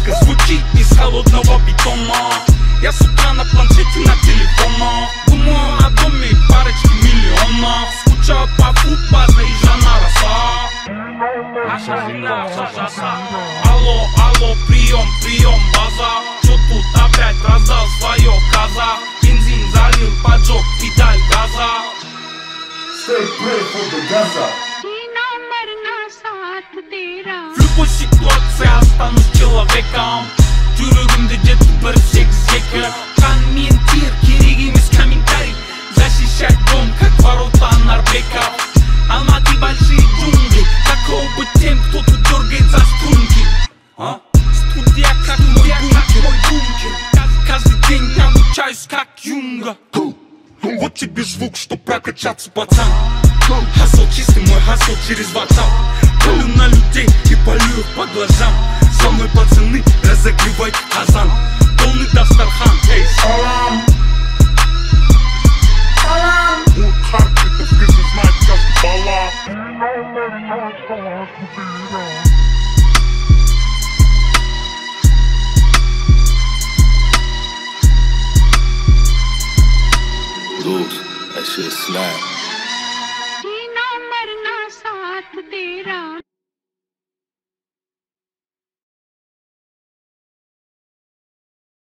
музыка звучит из холодного бетона. Я с утра на планшете, на телефона. Думаю о доме и парочке миллионов. Скучаю по футбаза и Жанна Роса. Алло, алло, прием, прием, база. Чё тут опять раздал свое каза? Бензин залил, поджег педаль газа. Stay pray for the Gaza. В любой ситуации останусь человеком. Жүрегімде жетті бір зек-зекі. Комментир, керек емес комментарий. Защищать дом, как ворота Нарбеков. Алматы большие джунгли. Какого быть тем, кто тут дергает за струнки? Студия как мой бункер. Каждый день обучаюсь как Юнга. Вот тебе звук, чтоб прокачаться, пацан. Хасл чистый, мой хасл через WhatsApp. Палю на людей и палю их по глазам. Со мной, пацаны, разогревайте казан. Полный Дастархан, эй, салам. Вот харки, ты знать, как бала. Loose, that shit slap.